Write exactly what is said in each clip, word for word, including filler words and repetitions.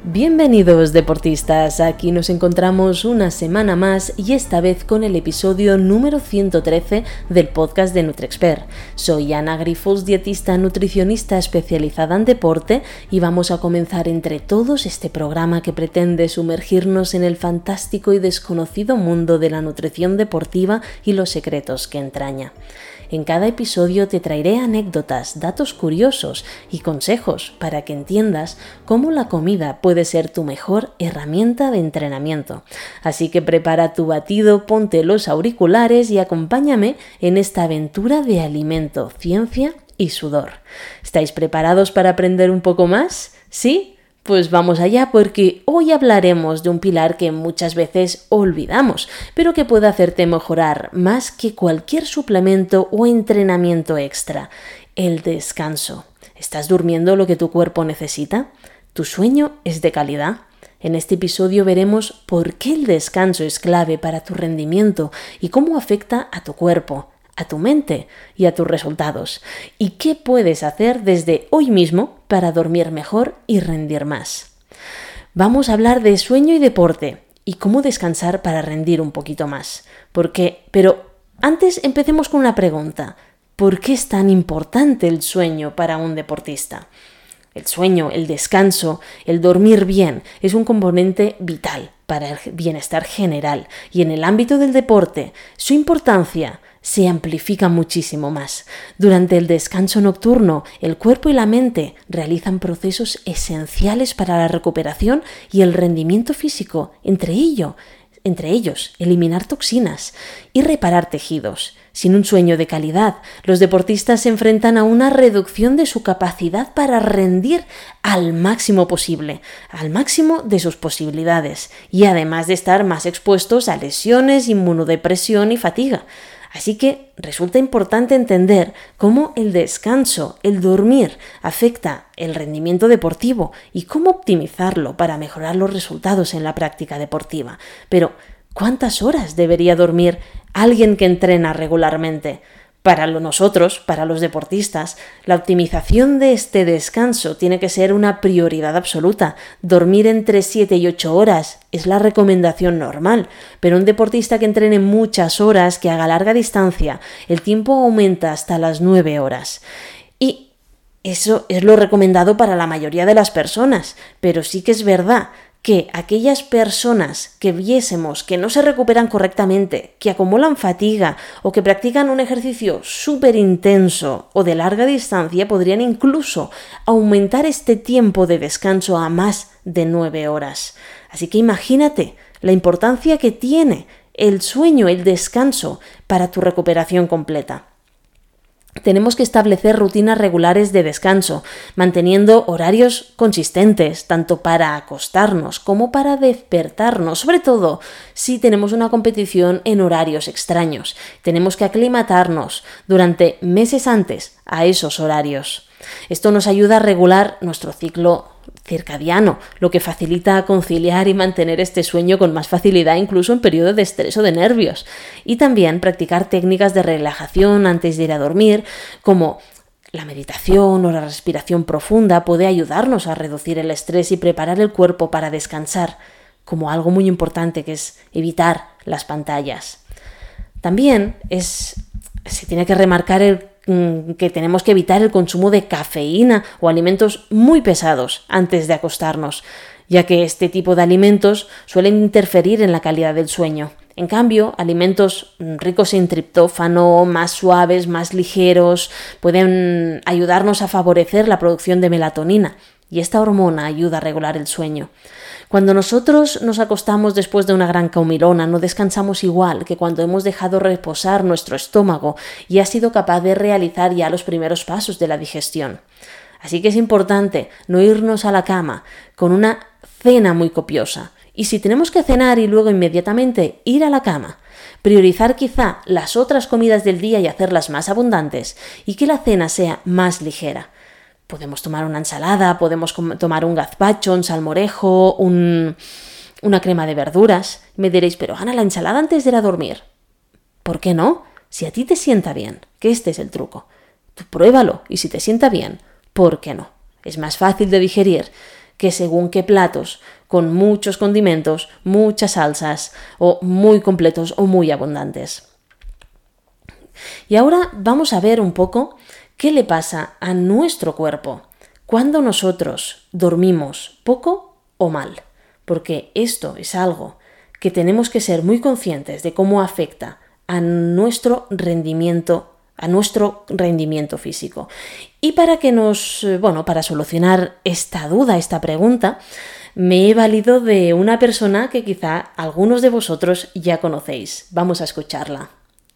Bienvenidos deportistas, aquí nos encontramos una semana más y esta vez con el episodio número ciento trece del podcast de NutriExpert. Soy Ana Grifols, dietista nutricionista especializada en deporte y vamos a comenzar entre todos este programa que pretende sumergirnos en el fantástico y desconocido mundo de la nutrición deportiva y los secretos que entraña. En cada episodio te traeré anécdotas, datos curiosos y consejos para que entiendas cómo la comida puede ser tu mejor herramienta de entrenamiento. Así que prepara tu batido, ponte los auriculares y acompáñame en esta aventura de alimento, ciencia y sudor. ¿Estáis preparados para aprender un poco más? ¿Sí? Pues vamos allá porque hoy hablaremos de un pilar que muchas veces olvidamos, pero que puede hacerte mejorar más que cualquier suplemento o entrenamiento extra: el descanso. ¿Estás durmiendo lo que tu cuerpo necesita? ¿Tu sueño es de calidad? En este episodio veremos por qué el descanso es clave para tu rendimiento y cómo afecta a tu cuerpo, a tu mente y a tus resultados, y qué puedes hacer desde hoy mismo para dormir mejor y rendir más. Vamos a hablar de sueño y deporte y cómo descansar para rendir un poquito más. Porque, pero antes empecemos con una pregunta: ¿por qué es tan importante el sueño para un deportista? El sueño, el descanso, el dormir bien es un componente vital para el bienestar general, y en el ámbito del deporte su importancia se amplifica muchísimo más. Durante el descanso nocturno, el cuerpo y la mente realizan procesos esenciales para la recuperación y el rendimiento físico, entre ello, entre ellos, eliminar toxinas y reparar tejidos. Sin un sueño de calidad, los deportistas se enfrentan a una reducción de su capacidad para rendir al máximo posible, al máximo de sus posibilidades, y además de estar más expuestos a lesiones, inmunodepresión y fatiga. Así que resulta importante entender cómo el descanso, el dormir, afecta el rendimiento deportivo y cómo optimizarlo para mejorar los resultados en la práctica deportiva. Pero, ¿cuántas horas debería dormir alguien que entrena regularmente? Para nosotros, para los deportistas, la optimización de este descanso tiene que ser una prioridad absoluta. Dormir entre siete y ocho horas es la recomendación normal, pero un deportista que entrene muchas horas, que haga larga distancia, el tiempo aumenta hasta las nueve horas. Y eso es lo recomendado para la mayoría de las personas, pero sí que es verdad que aquellas personas que viésemos que no se recuperan correctamente, que acumulan fatiga o que practican un ejercicio súper intenso o de larga distancia podrían incluso aumentar este tiempo de descanso a más de nueve horas. Así que imagínate la importancia que tiene el sueño, el descanso para tu recuperación completa. Tenemos que establecer rutinas regulares de descanso, manteniendo horarios consistentes, tanto para acostarnos como para despertarnos, sobre todo si tenemos una competición en horarios extraños. Tenemos que aclimatarnos durante meses antes a esos horarios. Esto nos ayuda a regular nuestro ciclo circadiano, lo que facilita conciliar y mantener este sueño con más facilidad incluso en periodos de estrés o de nervios. Y también practicar técnicas de relajación antes de ir a dormir, como la meditación o la respiración profunda, puede ayudarnos a reducir el estrés y preparar el cuerpo para descansar, como algo muy importante que es evitar las pantallas. También es, se tiene que remarcar el que tenemos que evitar el consumo de cafeína o alimentos muy pesados antes de acostarnos, ya que este tipo de alimentos suelen interferir en la calidad del sueño. En cambio, alimentos ricos en triptófano, más suaves, más ligeros, pueden ayudarnos a favorecer la producción de melatonina, y esta hormona ayuda a regular el sueño. Cuando nosotros nos acostamos después de una gran comilona, no descansamos igual que cuando hemos dejado reposar nuestro estómago y ha sido capaz de realizar ya los primeros pasos de la digestión. Así que es importante no irnos a la cama con una cena muy copiosa. Y si tenemos que cenar y luego inmediatamente ir a la cama, priorizar quizá las otras comidas del día y hacerlas más abundantes, y que la cena sea más ligera. Podemos tomar una ensalada, podemos tomar un gazpacho, un salmorejo, un, una crema de verduras. Me diréis, pero Ana, la ensalada antes de ir a dormir. ¿Por qué no? Si a ti te sienta bien, que este es el truco. Tú pruébalo y si te sienta bien, ¿por qué no? Es más fácil de digerir que según qué platos, con muchos condimentos, muchas salsas, o muy completos o muy abundantes. Y ahora vamos a ver un poco qué le pasa a nuestro cuerpo cuando nosotros dormimos poco o mal, porque esto es algo que tenemos que ser muy conscientes de cómo afecta a nuestro rendimiento, a nuestro rendimiento físico. Y para que nos, bueno, para solucionar esta duda, esta pregunta, me he valido de una persona que quizá algunos de vosotros ya conocéis. Vamos a escucharla.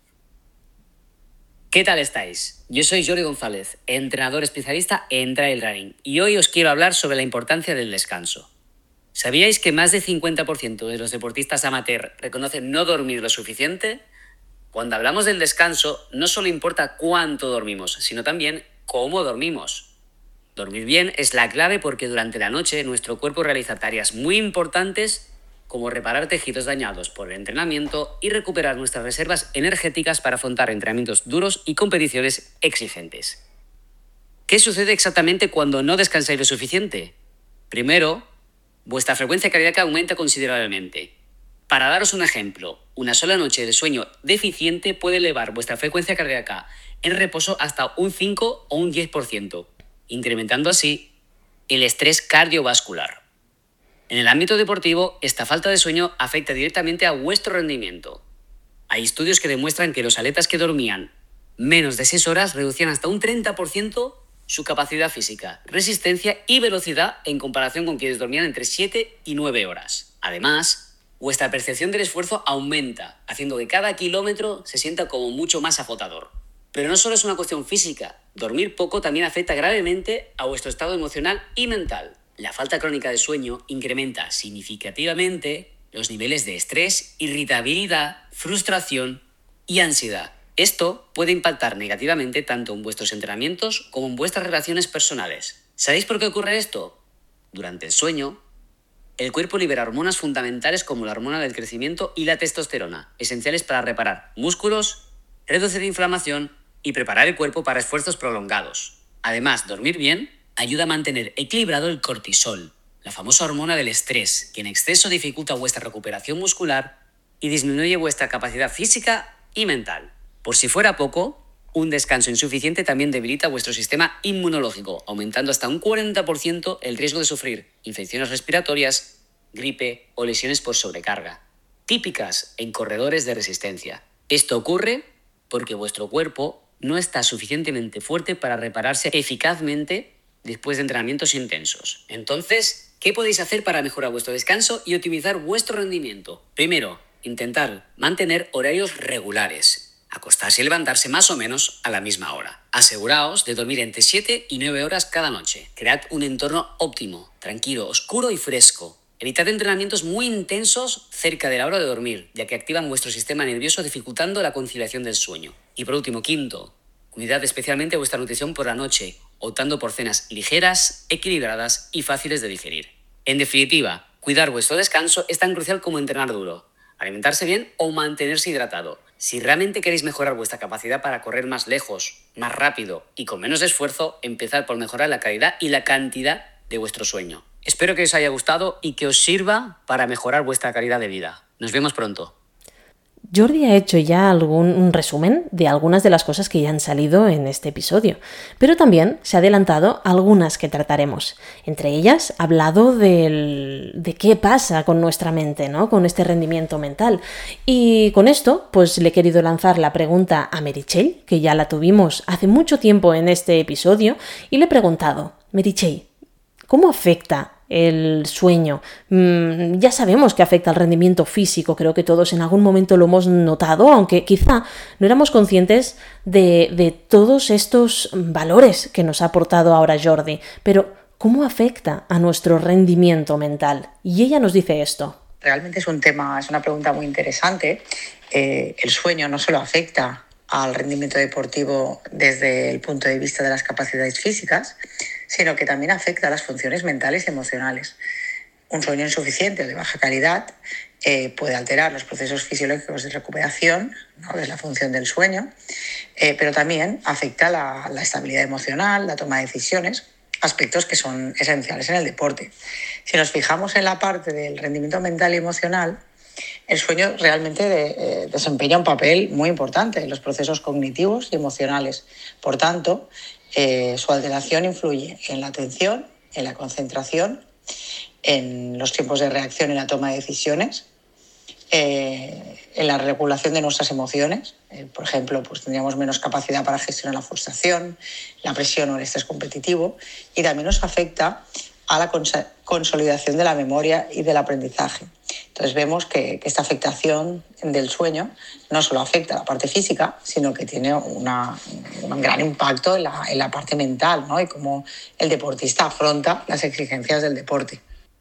¿Qué tal estáis? Yo soy Jordi González, entrenador especialista en trail running, y hoy os quiero hablar sobre la importancia del descanso. ¿Sabíais que más del cincuenta por ciento de los deportistas amateur reconocen no dormir lo suficiente? Cuando hablamos del descanso, no solo importa cuánto dormimos, sino también cómo dormimos. Dormir bien es la clave porque durante la noche nuestro cuerpo realiza tareas muy importantes como reparar tejidos dañados por el entrenamiento y recuperar nuestras reservas energéticas para afrontar entrenamientos duros y competiciones exigentes. ¿Qué sucede exactamente cuando no descansáis lo suficiente? Primero, vuestra frecuencia cardíaca aumenta considerablemente. Para daros un ejemplo, una sola noche de sueño deficiente puede elevar vuestra frecuencia cardíaca en reposo hasta un cinco o un diez por ciento, incrementando así el estrés cardiovascular. En el ámbito deportivo, esta falta de sueño afecta directamente a vuestro rendimiento. Hay estudios que demuestran que los atletas que dormían menos de seis horas reducían hasta un treinta por ciento su capacidad física, resistencia y velocidad en comparación con quienes dormían entre siete y nueve horas. Además, vuestra percepción del esfuerzo aumenta, haciendo que cada kilómetro se sienta como mucho más agotador. Pero no solo es una cuestión física, dormir poco también afecta gravemente a vuestro estado emocional y mental. La falta crónica de sueño incrementa significativamente los niveles de estrés, irritabilidad, frustración y ansiedad. Esto puede impactar negativamente tanto en vuestros entrenamientos como en vuestras relaciones personales. ¿Sabéis por qué ocurre esto? Durante el sueño, el cuerpo libera hormonas fundamentales como la hormona del crecimiento y la testosterona, esenciales para reparar músculos, reducir inflamación y preparar el cuerpo para esfuerzos prolongados. Además, dormir bien ayuda a mantener equilibrado el cortisol, la famosa hormona del estrés, que en exceso dificulta vuestra recuperación muscular y disminuye vuestra capacidad física y mental. Por si fuera poco, un descanso insuficiente también debilita vuestro sistema inmunológico, aumentando hasta un cuarenta por ciento el riesgo de sufrir infecciones respiratorias, gripe o lesiones por sobrecarga, típicas en corredores de resistencia. Esto ocurre porque vuestro cuerpo no está suficientemente fuerte para repararse eficazmente después de entrenamientos intensos. Entonces, ¿qué podéis hacer para mejorar vuestro descanso y optimizar vuestro rendimiento? Primero, intentar mantener horarios regulares. Acostarse y levantarse más o menos a la misma hora. Aseguraos de dormir entre siete y nueve horas cada noche. Cread un entorno óptimo, tranquilo, oscuro y fresco. Evitad entrenamientos muy intensos cerca de la hora de dormir, ya que activan vuestro sistema nervioso dificultando la conciliación del sueño. Y por último, quinto, cuidad especialmente vuestra nutrición por la noche, optando por cenas ligeras, equilibradas y fáciles de digerir. En definitiva, cuidar vuestro descanso es tan crucial como entrenar duro, alimentarse bien o mantenerse hidratado. Si realmente queréis mejorar vuestra capacidad para correr más lejos, más rápido y con menos esfuerzo, empezad por mejorar la calidad y la cantidad de vuestro sueño. Espero que os haya gustado y que os sirva para mejorar vuestra calidad de vida. Nos vemos pronto. Jordi ha hecho ya algún un resumen de algunas de las cosas que ya han salido en este episodio, pero también se ha adelantado algunas que trataremos. Entre ellas, ha hablado del, de qué pasa con nuestra mente, ¿no? Con este rendimiento mental. Y con esto, pues le he querido lanzar la pregunta a Meritxell, que ya la tuvimos hace mucho tiempo en este episodio, y le he preguntado, Meritxell, ¿cómo afecta el sueño? Mm, ya sabemos que afecta al rendimiento físico, creo que todos en algún momento lo hemos notado, aunque quizá no éramos conscientes de, de todos estos valores que nos ha aportado ahora Jordi. Pero, ¿cómo afecta a nuestro rendimiento mental? Y ella nos dice esto. Realmente es un tema, es una pregunta muy interesante. Eh, el sueño no solo afecta al rendimiento deportivo desde el punto de vista de las capacidades físicas, sino que también afecta a las funciones mentales y emocionales. Un sueño insuficiente o de baja calidad eh, puede alterar los procesos fisiológicos de recuperación, ¿no? Es la función del sueño, eh, pero también afecta la, la estabilidad emocional, la toma de decisiones, aspectos que son esenciales en el deporte. Si nos fijamos en la parte del rendimiento mental y emocional, el sueño realmente de, eh, desempeña un papel muy importante en los procesos cognitivos y emocionales. Por tanto, eh, su alteración influye en la atención, en la concentración, en los tiempos de reacción y la toma de decisiones, eh, en la regulación de nuestras emociones. Eh, por ejemplo, pues tendríamos menos capacidad para gestionar la frustración, la presión o el estrés competitivo, y también nos afecta a la cons- consolidación de la memoria y del aprendizaje. Entonces vemos que, que esta afectación del sueño no solo afecta a la parte física, sino que tiene una, un gran impacto en la, en la parte mental, ¿no? Y cómo el deportista afronta las exigencias del deporte.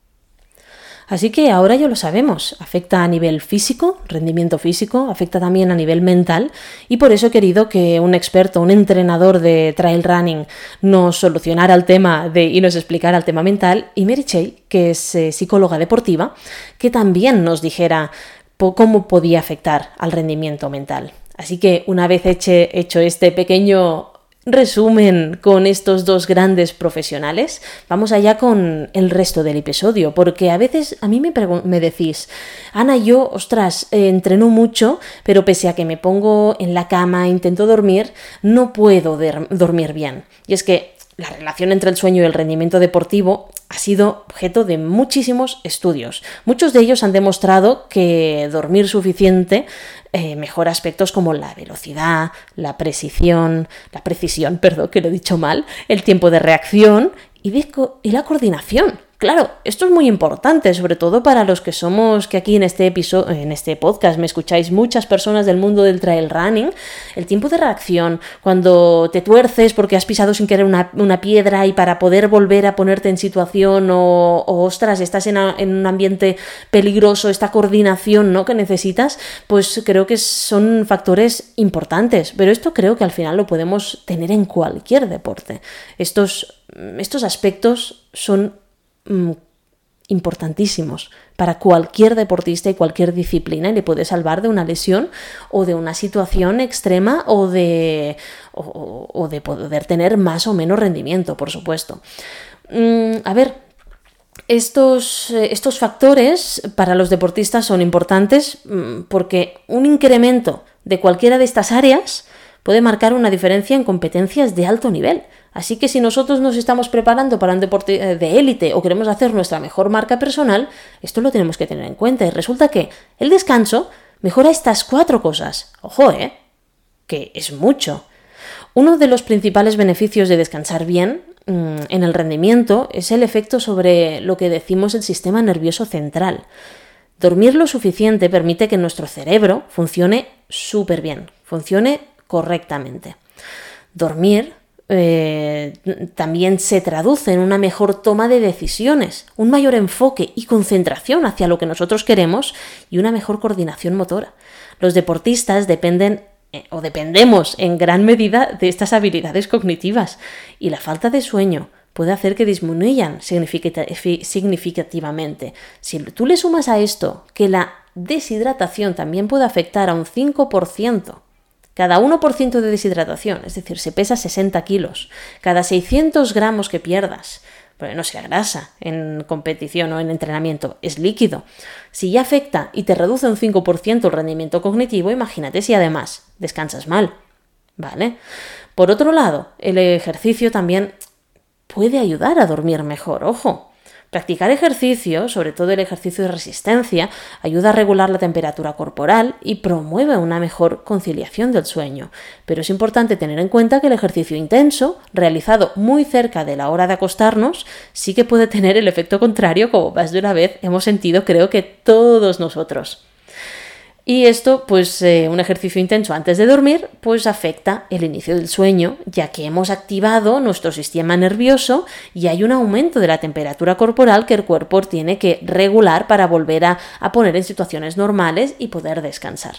Así que ahora ya lo sabemos, afecta a nivel físico, rendimiento físico, afecta también a nivel mental, y por eso he querido que un experto, un entrenador de trail running nos solucionara el tema de, y nos explicara el tema mental, y Meritxell, que es eh, psicóloga deportiva, que también nos dijera po- cómo podía afectar al rendimiento mental. Así que una vez eche, hecho este pequeño resumen con estos dos grandes profesionales, vamos allá con el resto del episodio, porque a veces a mí me, pregun- me decís, Ana, yo, ostras, eh, entreno mucho, pero pese a que me pongo en la cama, intento dormir, no puedo der- dormir bien. Y es que la relación entre el sueño y el rendimiento deportivo ha sido objeto de muchísimos estudios. Muchos de ellos han demostrado que dormir suficiente eh, mejora aspectos como la velocidad, la precisión, la precisión, perdón, que lo he dicho mal, el tiempo de reacción y, de co- y la coordinación. Claro, esto es muy importante, sobre todo para los que somos, que aquí en este episodio, en este podcast me escucháis muchas personas del mundo del trail running. El tiempo de reacción, cuando te tuerces porque has pisado sin querer una, una piedra y para poder volver a ponerte en situación o, o ostras, estás en, a, en un ambiente peligroso, esta coordinación, ¿no?, que necesitas, pues creo que son factores importantes. Pero esto creo que al final lo podemos tener en cualquier deporte. Estos, estos aspectos son importantísimos para cualquier deportista y cualquier disciplina, y le puede salvar de una lesión o de una situación extrema o de, o, o de poder tener más o menos rendimiento, por supuesto. Mm, a ver, estos, estos factores para los deportistas son importantes porque un incremento de cualquiera de estas áreas puede marcar una diferencia en competencias de alto nivel. Así que si nosotros nos estamos preparando para un deporte de élite o queremos hacer nuestra mejor marca personal, esto lo tenemos que tener en cuenta. Y resulta que el descanso mejora estas cuatro cosas. Ojo, ¿eh? Que es mucho. Uno de los principales beneficios de descansar bien mmm, en el rendimiento es el efecto sobre lo que decimos el sistema nervioso central. Dormir lo suficiente permite que nuestro cerebro funcione súper bien, funcione correctamente. Dormir Eh, también se traduce en una mejor toma de decisiones, un mayor enfoque y concentración hacia lo que nosotros queremos y una mejor coordinación motora. Los deportistas dependen eh, o dependemos en gran medida de estas habilidades cognitivas, y la falta de sueño puede hacer que disminuyan significativamente. Si tú le sumas a esto que la deshidratación también puede afectar a un cinco por ciento, cada uno por ciento de deshidratación, es decir, si pesas sesenta kilos, cada seiscientos gramos que pierdas, pero no sea grasa en competición o en entrenamiento, es líquido. Si ya afecta y te reduce un cinco por ciento el rendimiento cognitivo, imagínate si además descansas mal, ¿vale? Por otro lado, el ejercicio también puede ayudar a dormir mejor, ojo. Practicar ejercicio, sobre todo el ejercicio de resistencia, ayuda a regular la temperatura corporal y promueve una mejor conciliación del sueño. Pero es importante tener en cuenta que el ejercicio intenso, realizado muy cerca de la hora de acostarnos, sí que puede tener el efecto contrario, como más de una vez hemos sentido, creo que todos nosotros. Y esto, pues eh, un ejercicio intenso antes de dormir, pues afecta el inicio del sueño, ya que hemos activado nuestro sistema nervioso y hay un aumento de la temperatura corporal que el cuerpo tiene que regular para volver a, a poner en situaciones normales y poder descansar.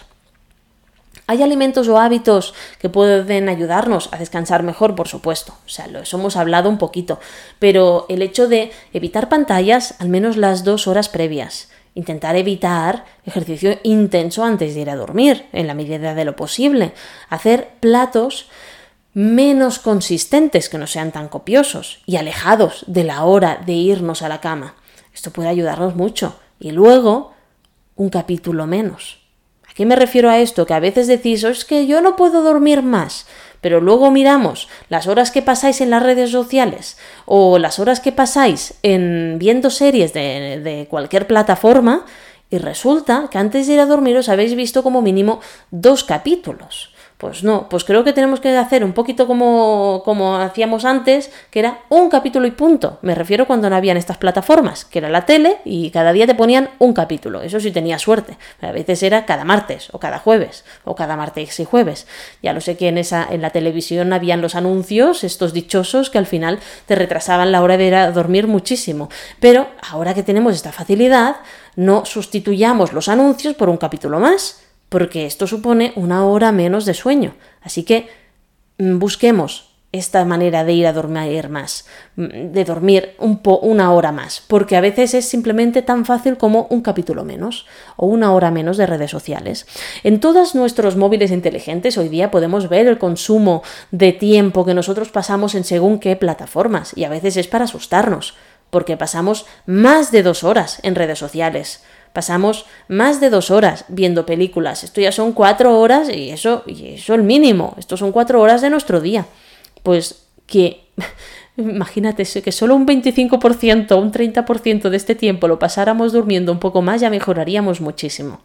¿Hay alimentos o hábitos que pueden ayudarnos a descansar mejor? Por supuesto, o sea, lo hemos hablado un poquito, pero el hecho de evitar pantallas al menos las dos horas previas, intentar evitar ejercicio intenso antes de ir a dormir, en la medida de lo posible. Hacer platos menos consistentes, que no sean tan copiosos y alejados de la hora de irnos a la cama. Esto puede ayudarnos mucho. Y luego, un capítulo menos. ¿A qué me refiero a esto? Que a veces decís, oh, es que yo no puedo dormir más, pero luego miramos las horas que pasáis en las redes sociales o las horas que pasáis en viendo series de, de cualquier plataforma y resulta que antes de ir a dormir os habéis visto como mínimo dos capítulos. Pues no, pues creo que tenemos que hacer un poquito como, como hacíamos antes, que era un capítulo y punto. Me refiero cuando no habían estas plataformas, que era la tele y cada día te ponían un capítulo. Eso sí tenía suerte. A veces era cada martes o cada jueves o cada martes y jueves. Ya lo sé que en, esa, en la televisión habían los anuncios, estos dichosos, que al final te retrasaban la hora de ir a dormir muchísimo. Pero ahora que tenemos esta facilidad, no sustituyamos los anuncios por un capítulo más, porque esto supone una hora menos de sueño. Así que busquemos esta manera de ir a dormir más, de dormir un po- una hora más, porque a veces es simplemente tan fácil como un capítulo menos o una hora menos de redes sociales. En todos nuestros móviles inteligentes hoy día podemos ver el consumo de tiempo que nosotros pasamos en según qué plataformas y a veces es para asustarnos, porque pasamos más de dos horas en redes sociales. Pasamos más de dos horas viendo películas. Esto ya son cuatro horas y eso, y eso el mínimo. Esto son cuatro horas de nuestro día. Pues que, imagínate, que solo un veinticinco por ciento, un treinta por ciento de este tiempo lo pasáramos durmiendo un poco más, ya mejoraríamos muchísimo.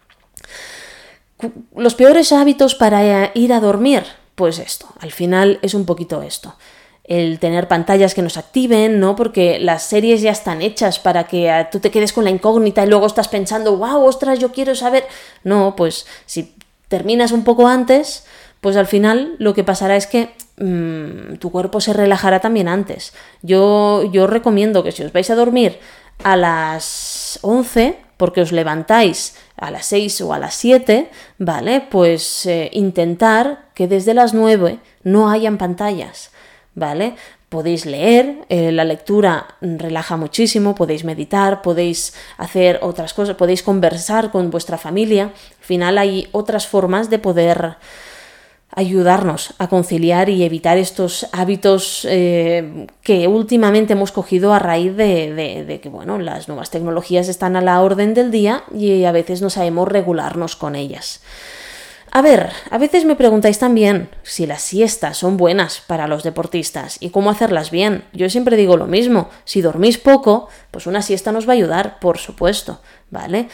Los peores hábitos para ir a dormir, pues esto, al final es un poquito esto. El tener pantallas que nos activen, ¿no? Porque las series ya están hechas para que tú te quedes con la incógnita y luego estás pensando, wow, ostras, yo quiero saber. No, pues si terminas un poco antes, pues al final lo que pasará es que mmm, tu cuerpo se relajará también antes. Yo, yo recomiendo que si os vais a dormir a las once, porque os levantáis a las seis o a las siete, ¿vale? Pues eh, intentar que desde las nueve no hayan pantallas, ¿vale? Podéis leer, eh, la lectura relaja muchísimo, podéis meditar, podéis hacer otras cosas, podéis conversar con vuestra familia. Al final hay otras formas de poder ayudarnos a conciliar y evitar estos hábitos eh, que últimamente hemos cogido a raíz de, de, de que bueno, las nuevas tecnologías están a la orden del día y a veces no sabemos regularnos con ellas. A ver, a veces me preguntáis también si las siestas son buenas para los deportistas y cómo hacerlas bien. Yo siempre digo lo mismo, si dormís poco, pues una siesta nos va a ayudar, por supuesto, ¿vale?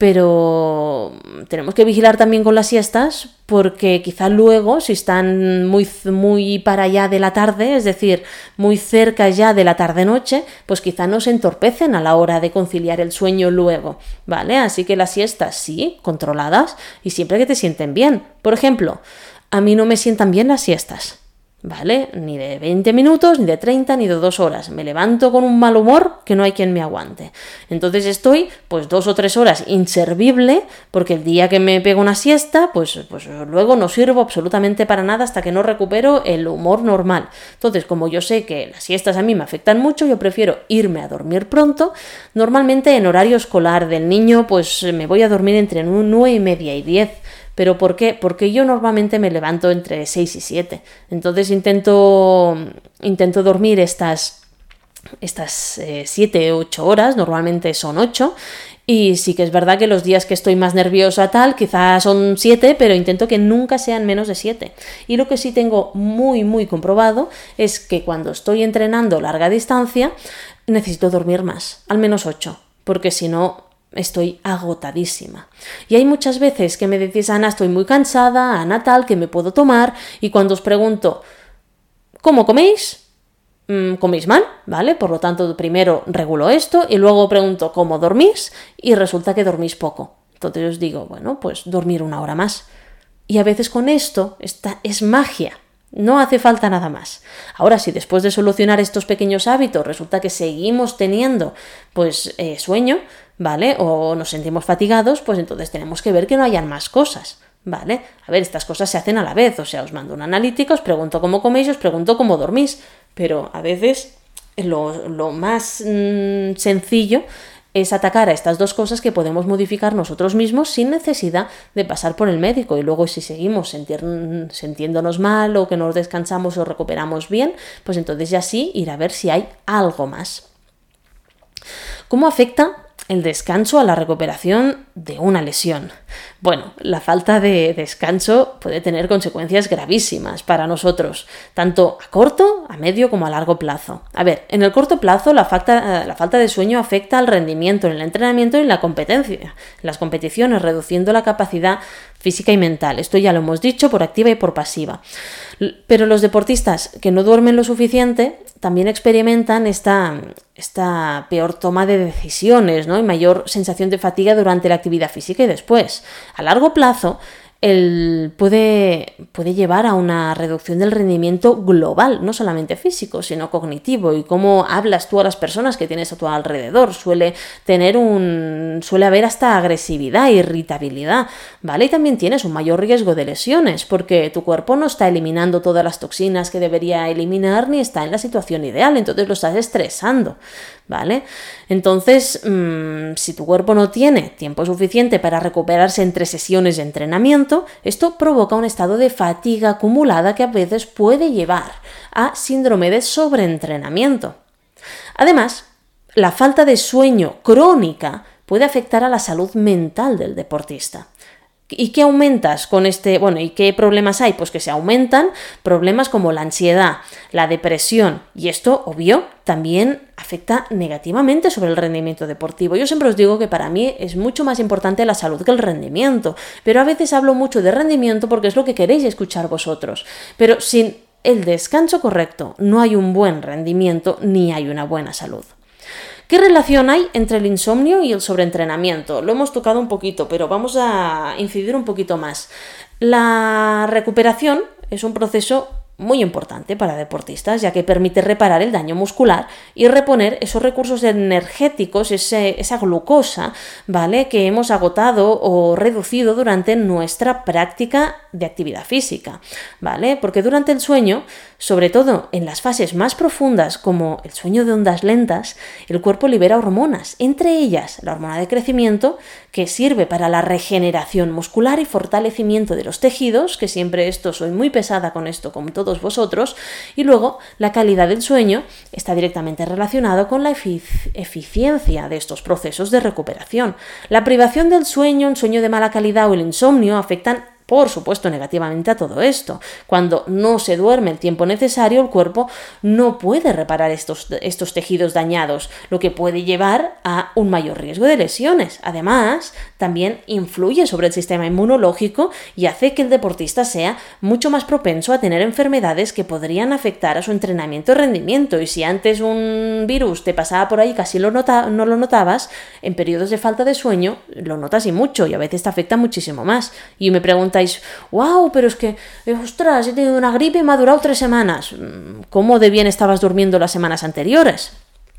Pero tenemos que vigilar también con las siestas porque quizá luego, si están muy, muy para allá de la tarde, es decir, muy cerca ya de la tarde-noche, pues quizá nos entorpecen a la hora de conciliar el sueño luego, ¿vale? Así que las siestas sí, controladas y siempre que te sienten bien. Por ejemplo, a mí no me sientan bien las siestas, ¿vale? Ni de veinte minutos, ni de treinta, ni de dos horas. Me levanto con un mal humor que no hay quien me aguante. Entonces estoy, pues, dos o tres horas inservible, porque el día que me pego una siesta, pues, pues luego no sirvo absolutamente para nada hasta que no recupero el humor normal. Entonces, como yo sé que las siestas a mí me afectan mucho, yo prefiero irme a dormir pronto. Normalmente en horario escolar del niño, pues me voy a dormir entre nueve y media y diez. ¿Pero por qué? Porque yo normalmente me levanto entre seis y siete. Entonces intento, intento dormir estas, estas eh, siete u ocho horas, normalmente son ocho. Y sí que es verdad que los días que estoy más nerviosa tal, quizás son siete, pero intento que nunca sean menos de siete. Y lo que sí tengo muy, muy comprobado es que cuando estoy entrenando larga distancia, necesito dormir más, al menos ocho, porque si no estoy agotadísima. Y hay muchas veces que me decís, Ana, estoy muy cansada, Ana tal, que me puedo tomar, y cuando os pregunto, ¿cómo coméis? Mm, coméis mal, ¿vale? Por lo tanto, primero regulo esto, y luego pregunto, ¿cómo dormís? Y resulta que dormís poco. Entonces os digo, bueno, pues dormir una hora más. Y a veces con esto, esta es magia. No hace falta nada más. Ahora, si después de solucionar estos pequeños hábitos resulta que seguimos teniendo pues eh, sueño, ¿vale? O nos sentimos fatigados, pues entonces tenemos que ver que no hayan más cosas, ¿vale? A ver, estas cosas se hacen a la vez, o sea, os mando una analítica, os pregunto cómo coméis, os pregunto cómo dormís, pero a veces lo, lo más mmm, sencillo es atacar a estas dos cosas que podemos modificar nosotros mismos sin necesidad de pasar por el médico. Y luego si seguimos sentir, sintiéndonos mal o que no descansamos o recuperamos bien, pues entonces ya sí ir a ver si hay algo más. ¿Cómo afecta el descanso a la recuperación de una lesión? Bueno, la falta de descanso puede tener consecuencias gravísimas para nosotros, tanto a corto, a medio como a largo plazo. A ver, en el corto plazo la falta, la falta de sueño afecta al rendimiento en el entrenamiento y en la competencia, en las competiciones, reduciendo la capacidad física y mental. Esto ya lo hemos dicho por activa y por pasiva. Pero los deportistas que no duermen lo suficiente también experimentan esta, esta peor toma de decisiones, ¿no? Y mayor sensación de fatiga durante la actividad física y después. A largo plazo, el puede, puede llevar a una reducción del rendimiento global, no solamente físico, sino cognitivo. Y cómo hablas tú a las personas que tienes a tu alrededor. Suele tener un, suele haber hasta agresividad, irritabilidad, ¿vale? Y también tienes un mayor riesgo de lesiones, porque tu cuerpo no está eliminando todas las toxinas que debería eliminar, ni está en la situación ideal, entonces lo estás estresando, ¿vale? Entonces, mmm, si tu cuerpo no tiene tiempo suficiente para recuperarse entre sesiones de entrenamiento, esto provoca un estado de fatiga acumulada que a veces puede llevar a síndrome de sobreentrenamiento. Además, la falta de sueño crónica puede afectar a la salud mental del deportista. ¿Y qué aumentas con este? Bueno, ¿y qué problemas hay? Pues que se aumentan problemas como la ansiedad, la depresión, y esto, obvio, también afecta negativamente sobre el rendimiento deportivo. Yo siempre os digo que para mí es mucho más importante la salud que el rendimiento, pero a veces hablo mucho de rendimiento porque es lo que queréis escuchar vosotros. Pero sin el descanso correcto no hay un buen rendimiento ni hay una buena salud. ¿Qué relación hay entre el insomnio y el sobreentrenamiento? Lo hemos tocado un poquito, pero vamos a incidir un poquito más. La recuperación es un proceso muy importante para deportistas, ya que permite reparar el daño muscular y reponer esos recursos energéticos, ese, esa glucosa, ¿vale?, que hemos agotado o reducido durante nuestra práctica de actividad física, ¿vale? Porque durante el sueño, sobre todo en las fases más profundas, como el sueño de ondas lentas, el cuerpo libera hormonas, entre ellas la hormona de crecimiento, que sirve para la regeneración muscular y fortalecimiento de los tejidos, que siempre esto, soy muy pesada con esto, como todos vosotros, y luego la calidad del sueño está directamente relacionado con la efic- eficiencia de estos procesos de recuperación. La privación del sueño, un sueño de mala calidad o el insomnio afectan, por supuesto, negativamente a todo esto. Cuando no se duerme el tiempo necesario, el cuerpo no puede reparar estos, estos tejidos dañados, lo que puede llevar a un mayor riesgo de lesiones. Además, también influye sobre el sistema inmunológico y hace que el deportista sea mucho más propenso a tener enfermedades que podrían afectar a su entrenamiento y rendimiento. Y si antes un virus te pasaba por ahí y casi lo nota, no lo notabas, en periodos de falta de sueño lo notas y mucho, y a veces te afecta muchísimo más. Y me pregunto, wow, pero es que, eh, ostras, he tenido una gripe y me ha durado tres semanas. ¿Cómo de bien estabas durmiendo las semanas anteriores?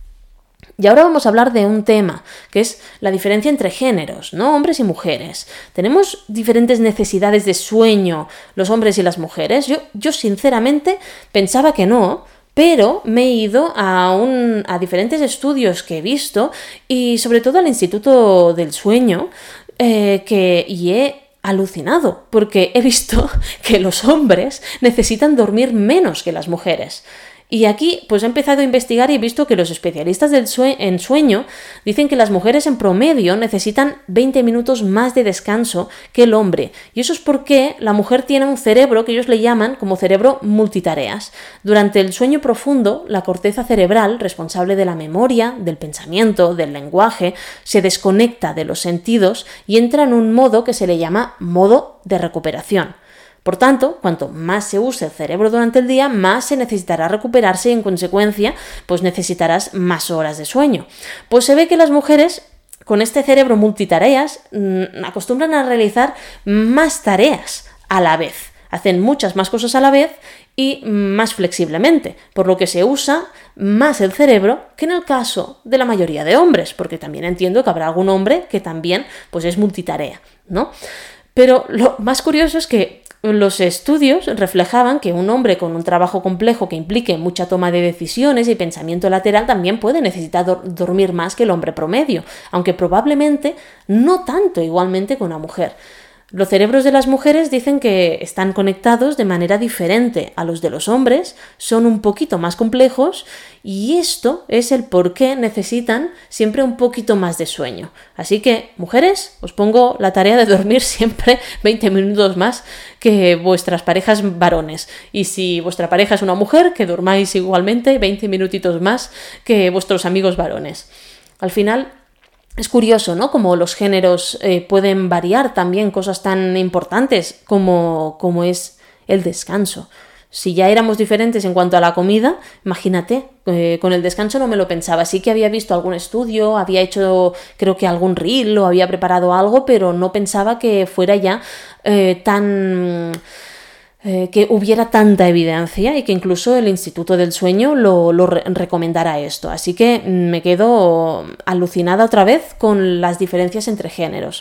Y ahora vamos a hablar de un tema, que es la diferencia entre géneros, ¿no? Hombres y mujeres. ¿Tenemos diferentes necesidades de sueño los hombres y las mujeres? Yo, yo sinceramente pensaba que no, pero me he ido a, un, a diferentes estudios que he visto y sobre todo al Instituto del Sueño eh, que, y he alucinado, porque he visto que los hombres necesitan dormir menos que las mujeres. Y aquí pues he empezado a investigar y he visto que los especialistas del sue- en sueño dicen que las mujeres en promedio necesitan veinte minutos más de descanso que el hombre. Y eso es porque la mujer tiene un cerebro que ellos le llaman como cerebro multitareas. Durante el sueño profundo, la corteza cerebral, responsable de la memoria, del pensamiento, del lenguaje, se desconecta de los sentidos y entra en un modo que se le llama modo de recuperación. Por tanto, cuanto más se use el cerebro durante el día, más se necesitará recuperarse y, en consecuencia, pues necesitarás más horas de sueño. Pues se ve que las mujeres con este cerebro multitareas mmm, acostumbran a realizar más tareas a la vez. Hacen muchas más cosas a la vez y más flexiblemente, por lo que se usa más el cerebro que en el caso de la mayoría de hombres, porque también entiendo que habrá algún hombre que también pues es multitarea, ¿no? Pero lo más curioso es que Los estudios reflejaban que un hombre con un trabajo complejo que implique mucha toma de decisiones y pensamiento lateral también puede necesitar do- dormir más que el hombre promedio, aunque probablemente no tanto igualmente que una mujer. Los cerebros de las mujeres dicen que están conectados de manera diferente a los de los hombres, son un poquito más complejos y esto es el por qué necesitan siempre un poquito más de sueño. Así que, mujeres, os pongo la tarea de dormir siempre veinte minutos más que vuestras parejas varones. Y si vuestra pareja es una mujer, que durmáis igualmente veinte minutitos más que vuestros amigos varones. Al final, es curioso, ¿no? Como los géneros eh, pueden variar también cosas tan importantes como, como es el descanso. Si ya éramos diferentes en cuanto a la comida, imagínate, eh, con el descanso no me lo pensaba. Sí que había visto algún estudio, había hecho creo que algún reel o había preparado algo, pero no pensaba que fuera ya eh, tan... Eh, que hubiera tanta evidencia y que incluso el Instituto del Sueño lo, lo re- recomendara esto. Así que me quedo alucinada otra vez con las diferencias entre géneros.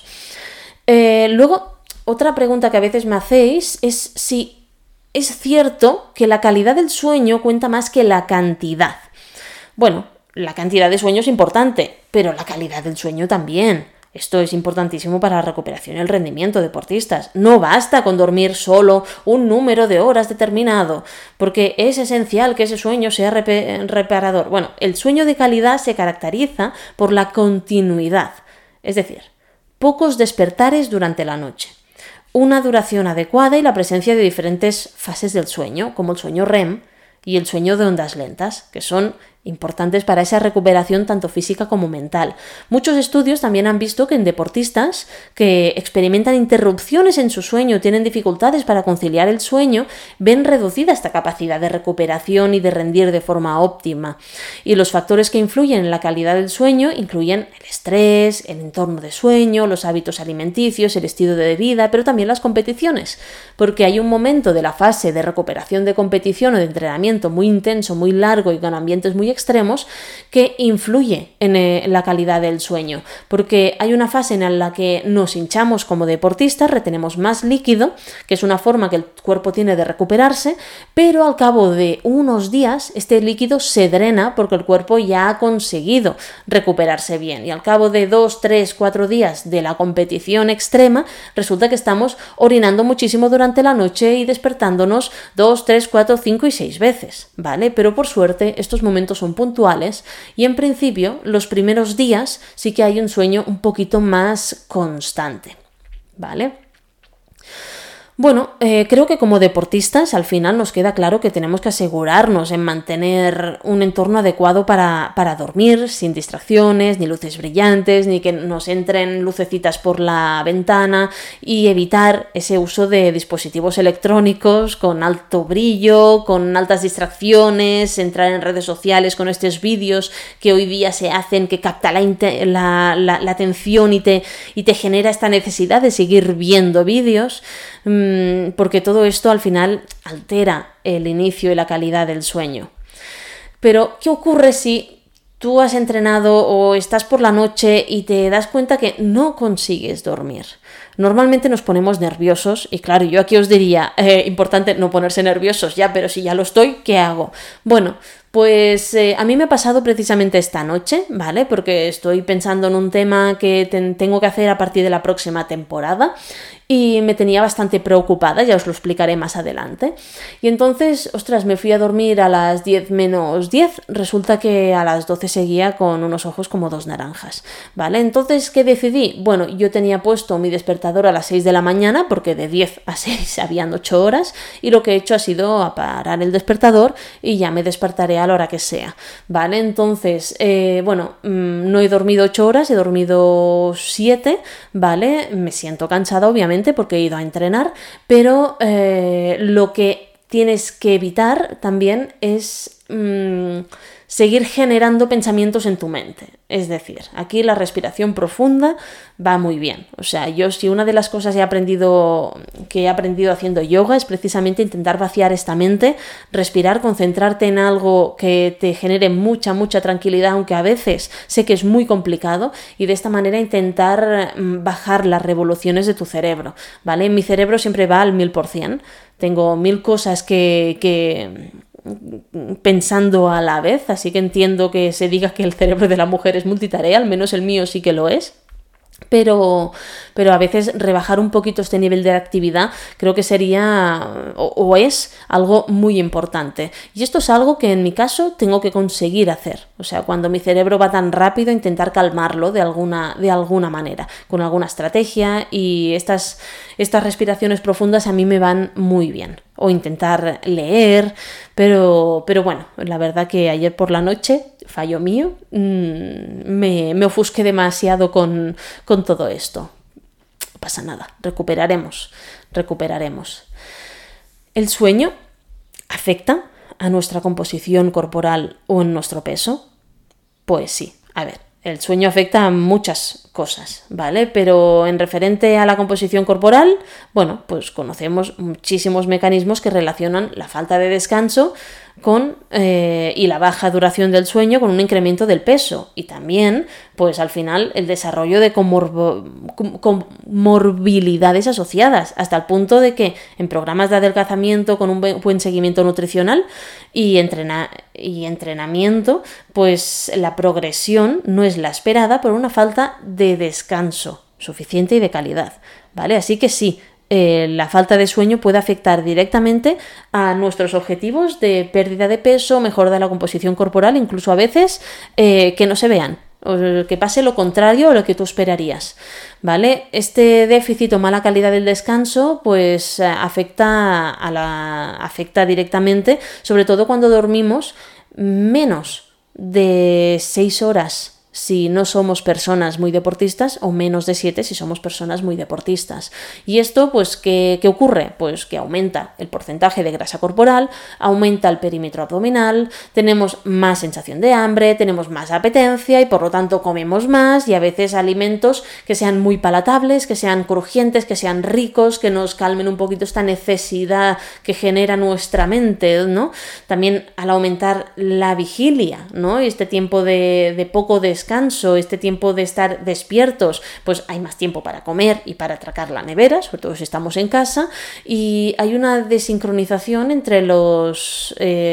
Eh, luego, otra pregunta que a veces me hacéis es si es cierto que la calidad del sueño cuenta más que la cantidad. Bueno, la cantidad de sueño es importante, pero la calidad del sueño también. Esto es importantísimo para la recuperación y el rendimiento de deportistas. No basta con dormir solo un número de horas determinado, porque es esencial que ese sueño sea rep- reparador. Bueno, el sueño de calidad se caracteriza por la continuidad, es decir, pocos despertares durante la noche, una duración adecuada y la presencia de diferentes fases del sueño, como el sueño R E M y el sueño de ondas lentas, que son importantes para esa recuperación tanto física como mental. Muchos estudios también han visto que en deportistas que experimentan interrupciones en su sueño, tienen dificultades para conciliar el sueño, ven reducida esta capacidad de recuperación y de rendir de forma óptima. Y los factores que influyen en la calidad del sueño incluyen el estrés, el entorno de sueño, los hábitos alimenticios, el estilo de vida, pero también las competiciones, porque hay un momento de la fase de recuperación de competición o de entrenamiento muy intenso, muy largo y con ambientes muy extremos que influye en, eh, en la calidad del sueño, porque hay una fase en la que nos hinchamos como deportistas, retenemos más líquido, que es una forma que el cuerpo tiene de recuperarse, pero al cabo de unos días este líquido se drena porque el cuerpo ya ha conseguido recuperarse bien, y al cabo de dos, tres, cuatro días de la competición extrema resulta que estamos orinando muchísimo durante la noche y despertándonos dos, tres, cuatro, cinco y seis veces, ¿vale? Pero por suerte estos momentos son puntuales y en principio los primeros días sí que hay un sueño un poquito más constante, ¿vale? Bueno, eh, creo que como deportistas al final nos queda claro que tenemos que asegurarnos en mantener un entorno adecuado para, para dormir, sin distracciones, ni luces brillantes, ni que nos entren lucecitas por la ventana, y evitar ese uso de dispositivos electrónicos con alto brillo, con altas distracciones, entrar en redes sociales con estos vídeos que hoy día se hacen, que capta la, la, la, la atención y te, y te genera esta necesidad de seguir viendo vídeos, porque todo esto al final altera el inicio y la calidad del sueño. Pero, ¿qué ocurre si tú has entrenado o estás por la noche y te das cuenta que no consigues dormir? Normalmente nos ponemos nerviosos y claro, yo aquí os diría, eh, importante no ponerse nerviosos ya, pero si ya lo estoy, ¿qué hago? Bueno, pues eh, a mí me ha pasado precisamente esta noche, ¿vale? Porque estoy pensando en un tema que ten- tengo que hacer a partir de la próxima temporada y me tenía bastante preocupada, ya os lo explicaré más adelante. Y entonces, ostras, me fui a dormir a las diez menos diez, resulta que a las doce seguía con unos ojos como dos naranjas, ¿vale? Entonces, ¿qué decidí? Bueno, yo tenía puesto mi despertador a las seis de la mañana, porque de diez a seis habían ocho horas, y lo que he hecho ha sido parar el despertador y ya me despertaré a la hora que sea, ¿vale? Entonces, eh, bueno, mmm, no he dormido ocho horas, he dormido siete, ¿vale? Me siento cansada, obviamente, porque he ido a entrenar, pero eh, lo que tienes que evitar también es mmm, seguir generando pensamientos en tu mente. Es decir, aquí la respiración profunda va muy bien. O sea, yo si una de las cosas he aprendido, que he aprendido haciendo yoga es precisamente intentar vaciar esta mente, respirar, concentrarte en algo que te genere mucha, mucha tranquilidad, aunque a veces sé que es muy complicado, y de esta manera intentar bajar las revoluciones de tu cerebro, ¿vale? Mi cerebro siempre va al mil por cien. Tengo mil cosas que... que pensando a la vez, así que entiendo que se diga que el cerebro de la mujer es multitarea, al menos el mío sí que lo es. Pero, pero a veces rebajar un poquito este nivel de actividad creo que sería o, o es algo muy importante. Y esto es algo que en mi caso tengo que conseguir hacer. O sea, cuando mi cerebro va tan rápido, intentar calmarlo de alguna, de alguna manera, con alguna estrategia, y estas, estas respiraciones profundas a mí me van muy bien. O intentar leer, pero, pero bueno, la verdad que ayer por la noche, fallo mío, mmm, me, me ofusqué demasiado con, con todo esto. No pasa nada, recuperaremos, recuperaremos. ¿El sueño afecta a nuestra composición corporal o en nuestro peso? Pues sí, a ver, el sueño afecta a muchas cosas, ¿vale? Pero en referente a la composición corporal, bueno, pues conocemos muchísimos mecanismos que relacionan la falta de descanso con eh, y la baja duración del sueño con un incremento del peso, y también, pues al final, el desarrollo de comorbo- comorbilidades asociadas, hasta el punto de que en programas de adelgazamiento con un buen seguimiento nutricional y, entrena- y entrenamiento, pues la progresión no es la esperada por una falta de descanso suficiente y de calidad, ¿vale? Así que sí, Eh, la falta de sueño puede afectar directamente a nuestros objetivos de pérdida de peso, mejora de la composición corporal, incluso a veces eh, que no se vean, o que pase lo contrario a lo que tú esperarías, ¿vale? Este déficit o mala calidad del descanso pues afecta, a la, afecta directamente, sobre todo cuando dormimos menos de seis horas si no somos personas muy deportistas, o menos de siete si somos personas muy deportistas. Y esto, pues, ¿qué, qué ocurre? Pues que aumenta el porcentaje de grasa corporal, aumenta el perímetro abdominal, tenemos más sensación de hambre, tenemos más apetencia y por lo tanto comemos más, y a veces alimentos que sean muy palatables, que sean crujientes, que sean ricos, que nos calmen un poquito esta necesidad que genera nuestra mente, ¿no? También al aumentar la vigilia, ¿no? Y este tiempo de, de poco descanso, descanso, este tiempo de estar despiertos, pues hay más tiempo para comer y para atracar la nevera, sobre todo si estamos en casa, y hay una desincronización entre los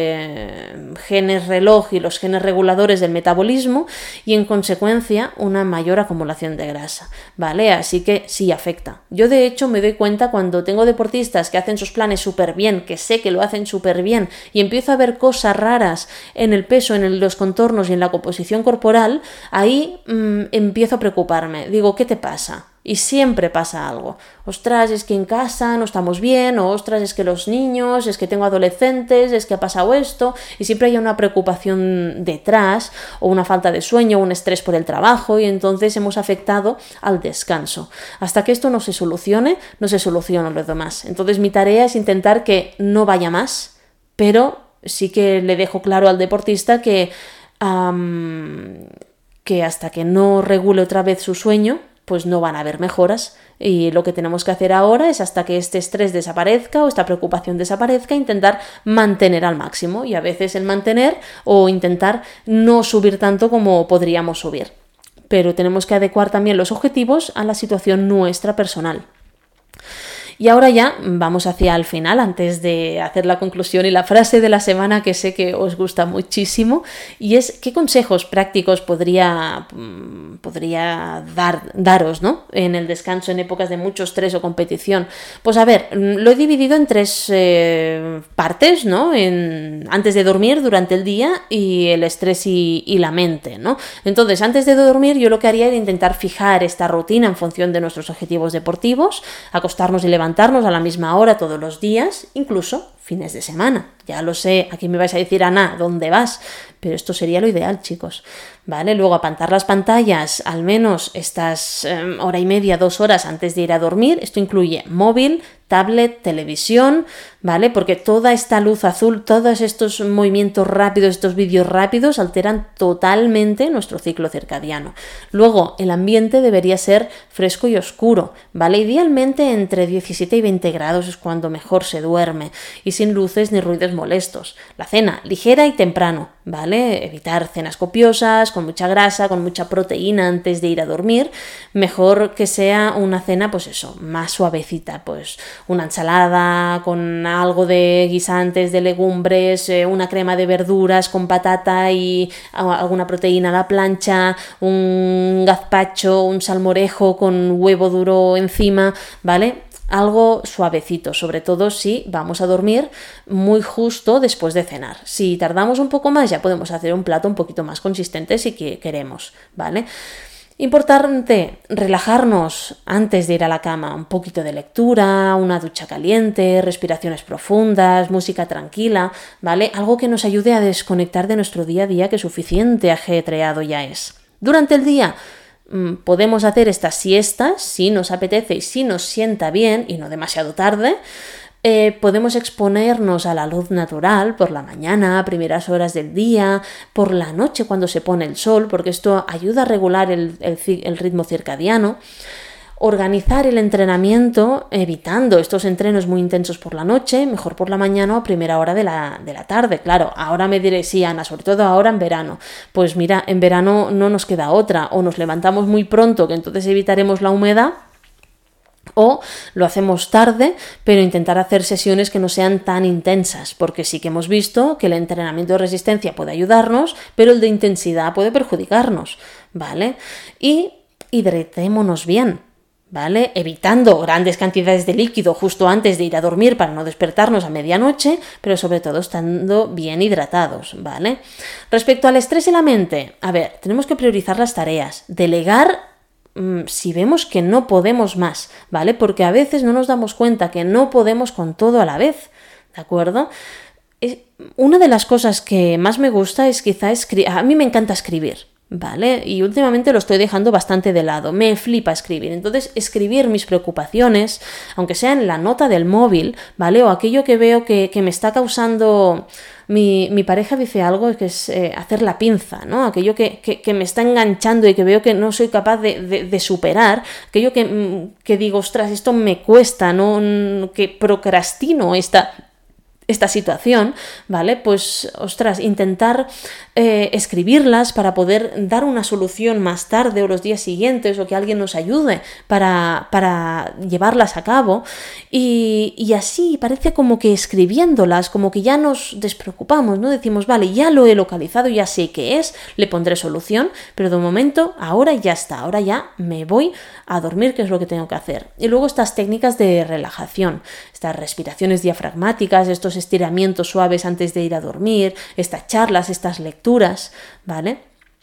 eh, genes reloj y los genes reguladores del metabolismo, y en consecuencia una mayor acumulación de grasa, ¿vale? Así que sí afecta. Yo de hecho me doy cuenta cuando tengo deportistas que hacen sus planes súper bien, que sé que lo hacen súper bien, y empiezo a ver cosas raras en el peso, en los contornos y en la composición corporal. Ahí mmm, empiezo a preocuparme. Digo, ¿qué te pasa? Y siempre pasa algo. Ostras, es que en casa no estamos bien, o ostras, es que los niños, es que tengo adolescentes, es que ha pasado esto, y siempre hay una preocupación detrás, o una falta de sueño, o un estrés por el trabajo, y entonces hemos afectado al descanso. Hasta que esto no se solucione, no se soluciona lo demás. Entonces mi tarea es intentar que no vaya más, pero sí que le dejo claro al deportista que Um, que hasta que no regule otra vez su sueño, pues no van a haber mejoras, y lo que tenemos que hacer ahora es, hasta que este estrés desaparezca o esta preocupación desaparezca, intentar mantener al máximo, y a veces el mantener o intentar no subir tanto como podríamos subir, pero tenemos que adecuar también los objetivos a la situación nuestra personal. Y ahora ya vamos hacia el final, antes de hacer la conclusión y la frase de la semana, que sé que os gusta muchísimo, y es qué consejos prácticos podría, podría dar, daros, ¿no? En el descanso en épocas de mucho estrés o competición. Pues a ver, lo he dividido en tres eh, partes, ¿no? En, antes de dormir, durante el día, y el estrés y, y la mente, ¿no? Entonces, antes de dormir, yo lo que haría era intentar fijar esta rutina en función de nuestros objetivos deportivos, acostarnos y levantarnos a la misma hora todos los días, incluso fines de semana. Ya lo sé, aquí me vais a decir, Ana, ¿dónde vas? Pero esto sería lo ideal, chicos, ¿vale? Luego apagar las pantallas al menos estas eh, hora y media, dos horas antes de ir a dormir. Esto incluye móvil, tablet, televisión, ¿vale? Porque toda esta luz azul, todos estos movimientos rápidos, estos vídeos rápidos alteran totalmente nuestro ciclo circadiano. Luego, el ambiente debería ser fresco y oscuro, ¿vale? Idealmente entre diecisiete y veinte grados es cuando mejor se duerme y sin luces ni ruidos molestos. La cena ligera y temprano, ¿vale? Evitar cenas copiosas, con mucha grasa, con mucha proteína antes de ir a dormir. Mejor que sea una cena, pues eso, más suavecita, pues una ensalada con algo de guisantes, de legumbres, eh, una crema de verduras con patata y alguna proteína a la plancha, un gazpacho, un salmorejo con huevo duro encima, ¿vale? Algo suavecito, sobre todo si vamos a dormir muy justo después de cenar. Si tardamos un poco más, ya podemos hacer un plato un poquito más consistente si queremos, ¿vale? Importante, relajarnos antes de ir a la cama, un poquito de lectura, una ducha caliente, respiraciones profundas, música tranquila, ¿vale? Algo que nos ayude a desconectar de nuestro día a día, que suficiente ajetreado ya es. Durante el día podemos hacer estas siestas si nos apetece y si nos sienta bien y no demasiado tarde. Eh, podemos exponernos a la luz natural por la mañana, a primeras horas del día, por la noche cuando se pone el sol, porque esto ayuda a regular el, el, el ritmo circadiano. Organizar el entrenamiento evitando estos entrenos muy intensos por la noche, mejor por la mañana o a primera hora de la, de la tarde. Claro, ahora me diréis, sí, Ana, sobre todo ahora en verano. Pues mira, en verano no nos queda otra, o nos levantamos muy pronto, que entonces evitaremos la humedad, o lo hacemos tarde, pero intentar hacer sesiones que no sean tan intensas, porque sí que hemos visto que el entrenamiento de resistencia puede ayudarnos, pero el de intensidad puede perjudicarnos, ¿vale? Y hidratémonos bien, ¿vale? Evitando grandes cantidades de líquido justo antes de ir a dormir para no despertarnos a medianoche, pero sobre todo estando bien hidratados, ¿vale? Respecto al estrés en la mente, a ver, tenemos que priorizar las tareas, delegar mmm, si vemos que no podemos más, ¿vale? Porque a veces no nos damos cuenta que no podemos con todo a la vez, ¿de acuerdo? Es, una de las cosas que más me gusta es quizá escribir, a mí me encanta escribir, ¿vale? Y últimamente lo estoy dejando bastante de lado, me flipa escribir, entonces escribir mis preocupaciones, aunque sea en la nota del móvil, ¿vale? O aquello que veo que, que me está causando, mi, mi pareja dice algo que es eh, hacer la pinza, ¿no? Aquello que, que, que me está enganchando y que veo que no soy capaz de, de, de superar, aquello que, que digo, ostras, esto me cuesta, ¿no? Que procrastino esta... esta situación, ¿vale? Pues, ostras, intentar eh, escribirlas para poder dar una solución más tarde o los días siguientes, o que alguien nos ayude para, para llevarlas a cabo, y, y así parece como que escribiéndolas, como que ya nos despreocupamos, ¿no? Decimos, vale, ya lo he localizado, ya sé qué es, le pondré solución, pero de momento, ahora ya está, ahora ya me voy a dormir, que es lo que tengo que hacer. Y luego estas técnicas de relajación, estas respiraciones diafragmáticas, estos estiramientos suaves antes de ir a dormir, estas charlas, estas lecturas, ¿vale?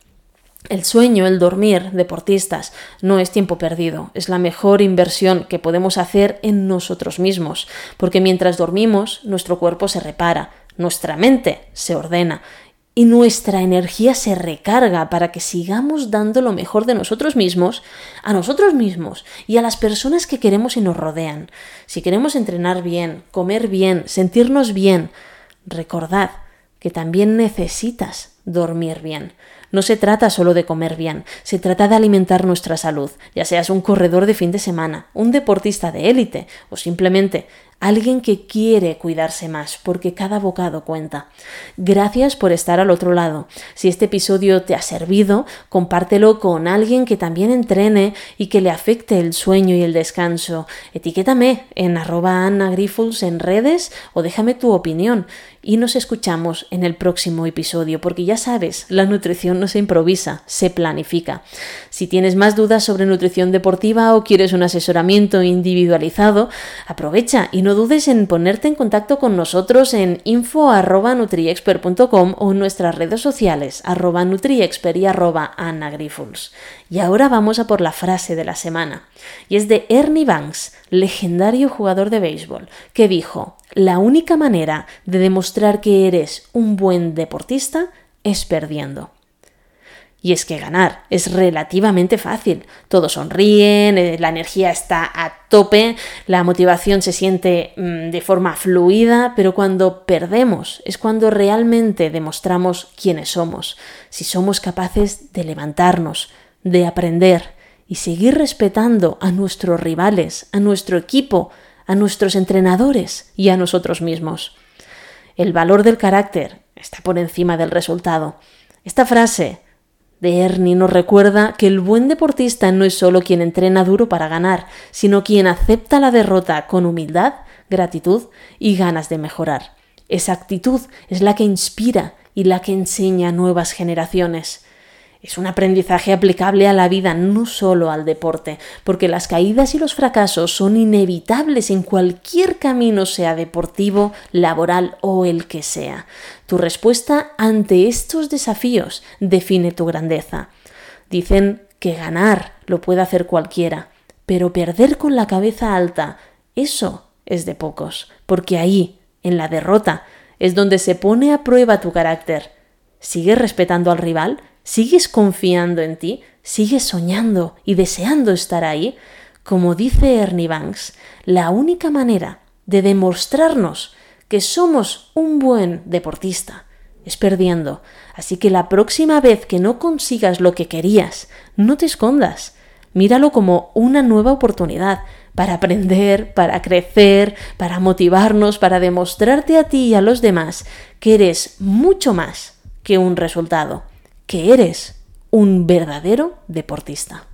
El sueño, el dormir, deportistas, no es tiempo perdido, es la mejor inversión que podemos hacer en nosotros mismos, porque mientras dormimos, nuestro cuerpo se repara, nuestra mente se ordena y nuestra energía se recarga para que sigamos dando lo mejor de nosotros mismos, a nosotros mismos y a las personas que queremos y nos rodean. Si queremos entrenar bien, comer bien, sentirnos bien, recordad que también necesitas dormir bien. No se trata solo de comer bien, se trata de alimentar nuestra salud, ya seas un corredor de fin de semana, un deportista de élite o simplemente alguien que quiere cuidarse más, porque cada bocado cuenta. Gracias por estar al otro lado. Si este episodio te ha servido, compártelo con alguien que también entrene y que le afecte el sueño y el descanso. Etiquétame en arroba annagrifols en redes o déjame tu opinión. Y nos escuchamos en el próximo episodio, porque ya sabes, la nutrición no se improvisa, se planifica. Si tienes más dudas sobre nutrición deportiva o quieres un asesoramiento individualizado, aprovecha y no dudes en ponerte en contacto con nosotros en info arroba nutriexpert punto com o en nuestras redes sociales arroba nutriexpert y arroba annagrifols. Y ahora vamos a por la frase de la semana. Y es de Ernie Banks, legendario jugador de béisbol, que dijo: La única manera de demostrar que eres un buen deportista es perdiendo. Y es que ganar es relativamente fácil. Todos sonríen, la energía está a tope, la motivación se siente mmm, de forma fluida, pero cuando perdemos es cuando realmente demostramos quiénes somos. Si somos capaces de levantarnos, de aprender y seguir respetando a nuestros rivales, a nuestro equipo, a nuestros entrenadores y a nosotros mismos. El valor del carácter está por encima del resultado. Esta frase de Ernie nos recuerda que el buen deportista no es solo quien entrena duro para ganar, sino quien acepta la derrota con humildad, gratitud y ganas de mejorar. Esa actitud es la que inspira y la que enseña a nuevas generaciones. Es un aprendizaje aplicable a la vida, no solo al deporte, porque las caídas y los fracasos son inevitables en cualquier camino, sea deportivo, laboral o el que sea. Tu respuesta ante estos desafíos define tu grandeza. Dicen que ganar lo puede hacer cualquiera, pero perder con la cabeza alta, eso es de pocos, porque ahí, en la derrota, es donde se pone a prueba tu carácter. ¿Sigues respetando al rival? ¿Sigues confiando en ti? ¿Sigues soñando y deseando estar ahí? Como dice Ernie Banks, la única manera de demostrarnos que somos un buen deportista es perdiendo. Así que la próxima vez que no consigas lo que querías, no te escondas. Míralo como una nueva oportunidad para aprender, para crecer, para motivarnos, para demostrarte a ti y a los demás que eres mucho más que un resultado, que eres un verdadero deportista.